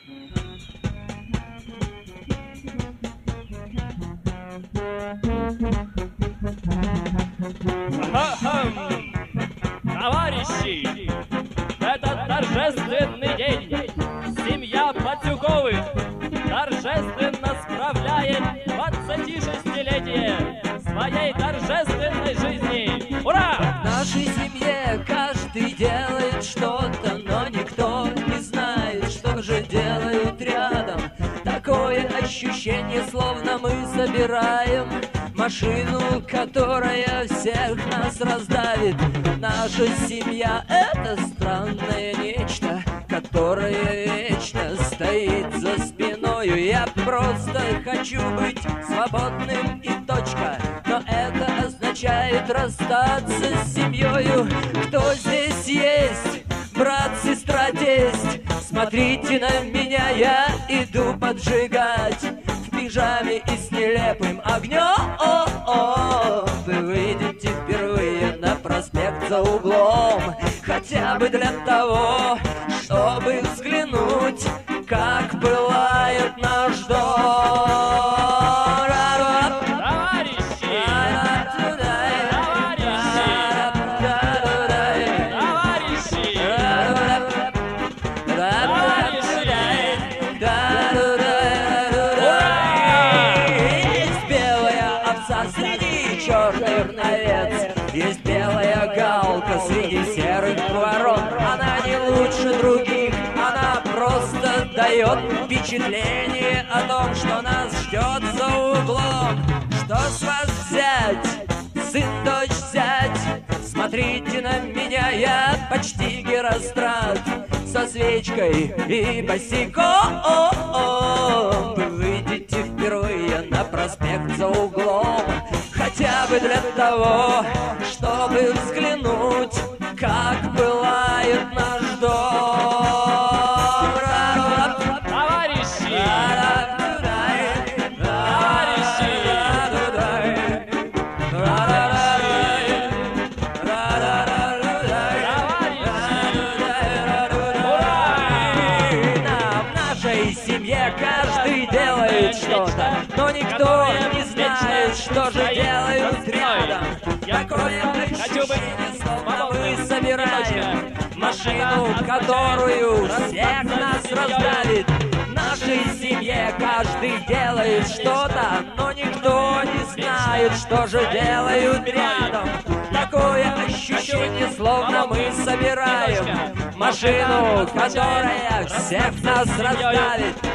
Товарищи, в этот торжественный день семья Пацюковых торжественно справляет 26-летие своей торжественной жизни. Ура! В нашей семье каждый делает что-то, но никто не знает, что же делают рядом. Такое ощущение, словно мы собираем машину, которая всех нас раздавит. Наша семья — это странное нечто, которое вечно стоит за спиною. Я просто хочу быть свободным и точка, но это означает расстаться с семьёю. Кто здесь есть? Брат, сестра, тесть, смотрите на меня, я иду поджигать в пижаме и с нелепым огнем. Вы выйдете впервые на проспект за углом, хотя бы для того, чтобы взглянуть, как пылает наш дом. Черных овец, есть белая галка среди серых ворон. Она не лучше других, она просто дает впечатление о том, что нас ждет за углом. Что с вас взять, сын, дочь, зять? Смотрите на меня, я почти Герострат со свечкой и босиком. Вы выйдете впервые на проспект за углом, хотя бы для того, чтобы взглянуть, как пылает наш дом. Товарищи! Каждый делает что-то, но никто не знает, что же делают рядом. Такое ощущение, словно мы собираем машину, которую всех нас раздавит. В нашей семье каждый делает что-то, но никто не знает, что же делают рядом. Такое ощущение, словно мы собираем машину, которая всех нас раздавит.